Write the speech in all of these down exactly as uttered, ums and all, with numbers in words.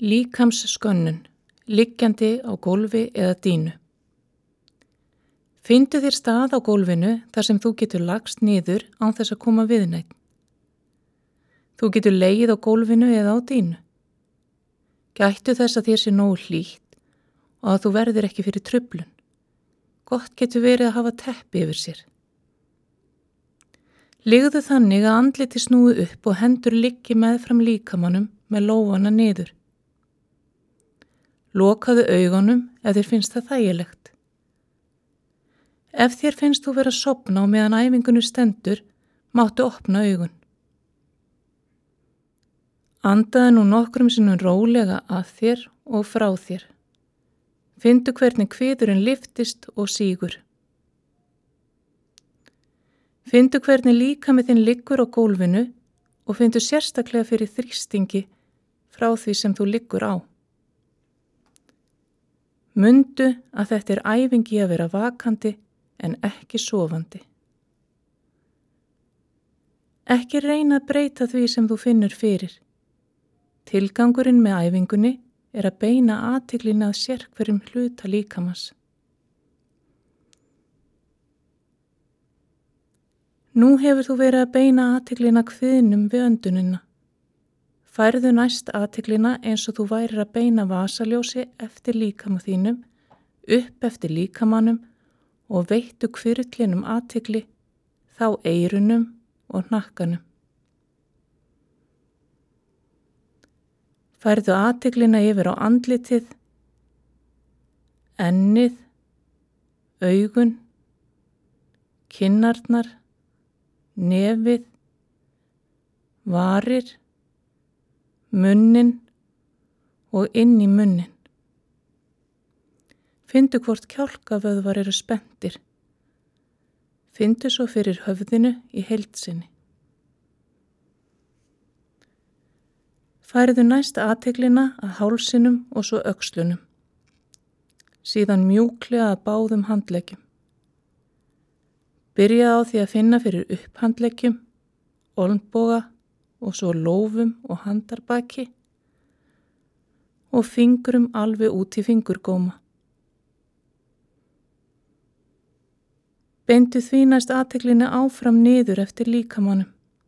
Líkamsskönnun, liggjandi á gólfi eða dýnu. Finndu þér stað á gólfinu þar sem þú getur lagst niður án þess að koma við neitt. Þú getur legið á gólfinu eða á dýnu. Gættu þess að þér sé nógu hlýtt og að þú verðir ekki fyrir truflun. Gott getur verið að hafa teppi yfir sér. Ligðu þannig að andliti snúi upp og hendur liggi meðfram líkamanum með lófana niður. Lokaðu augunum ef þér finnst það þægilegt. Ef þér finnst þú vera að sofna á meðan æfingunni stendur, máttu opna augun. Andaðu nú nokkrum sinnum rólega að þér og frá þér. Finndu hvernig kviðurinn lyftist og sígur. Finndu hvernig líkami þinn liggur á gólfinu og finndu sérstaklega fyrir þrýstingi frá því sem þú liggur á. Mundu að þetta er æfingi að vera vakandi en ekki sofandi. Ekki reyna að breyta því sem þú finnur fyrir. Tilgangurinn með æfingunni er að beina athyglina að sérhverjum hluta líkamans. Nú hefur þú verið að beina athyglina kviðnum við öndunina. Færðu næst athyglina eins og þú værir að beina vasaljósi eftir líkama þínum, upp eftir líkamanum og veittu hvirflinum athygli, þá eyrunum og hnakkanum. Færðu athyglina yfir á andlitið, ennið, augun, kinnarnar, nefið, varir, munnin og inn í munnin. Finndu hvort kjálkavöðvar eru spenntir. Finndu svo fyrir höfðinu í heild sinni. Færðu næst athyglina að hálsinum og svo öxlunum. Síðan mjúklega að báðum handleggjum. Byrja á því að finna fyrir upphandleggjum, olnboga og svo lófum og handarbaki og fingrum alveg út í fingurgóma. Beindu því næst athyglina áfram niður eftir líkamanum,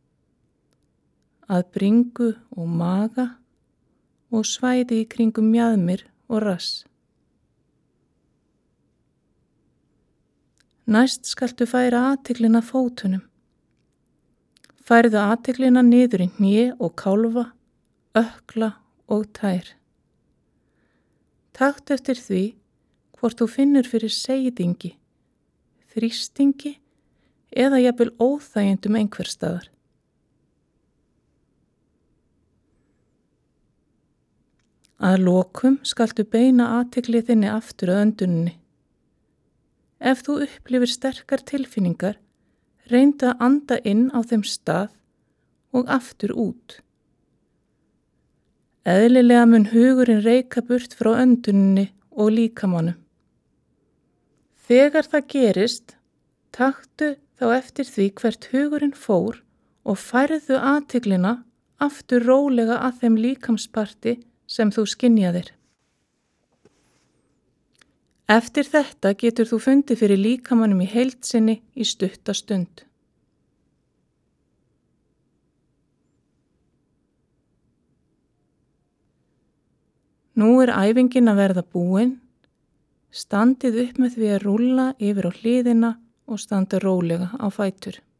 að bringu og maga og svæði í kringum mjaðmir og rass. Næst skaltu færa athyglina fótunum. Færðu athyglina niður í hné og kálfa, ökkla og tær. Taktu eftir því hvort þú finnur fyrir seiðingi, þrýstingi eða jafnvel óþægindum einhvers staðar. Að lokum skaltu beina athygli þinni aftur að önduninni. Ef þú upplifir sterkar tilfinningar, reyndu að anda inn á þeim stað og aftur út. Eðlilega mun hugurinn reika burt frá önduninni og líkamanum. Þegar það gerist, taktu þá eftir því hvert hugurinn fór og færðu athyglina aftur rólega að þeim líkamsparti sem þú skynjaðir. Eftir þetta getur þú fundið fyrir líkamanum í heild sinni í stutta stund. Nú er æfingin að verða búin. Standið upp með því að rúlla yfir á hliðina og standa rólega á fætur.